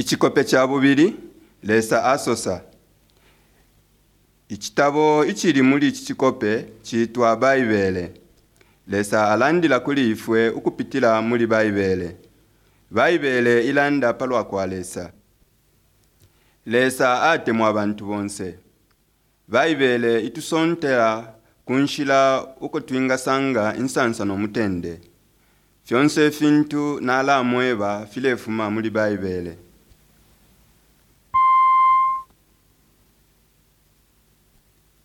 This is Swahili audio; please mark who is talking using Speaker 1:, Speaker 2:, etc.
Speaker 1: Ichikope cha bubiri lesa asosa. Ichitabo ichiri muri iki chikope chitwa Bayibele. Lesa alandila kuli ifwe ukupitila muri Bayibele. Bayibele ilanda palwa kwa lesa. Lesa ate mwa bantu bonse. Bayibele itusontela kunshila uko tuingasanga insansa no mutende. Fyonse fintu na ala mweba filefuma muri Bayibele.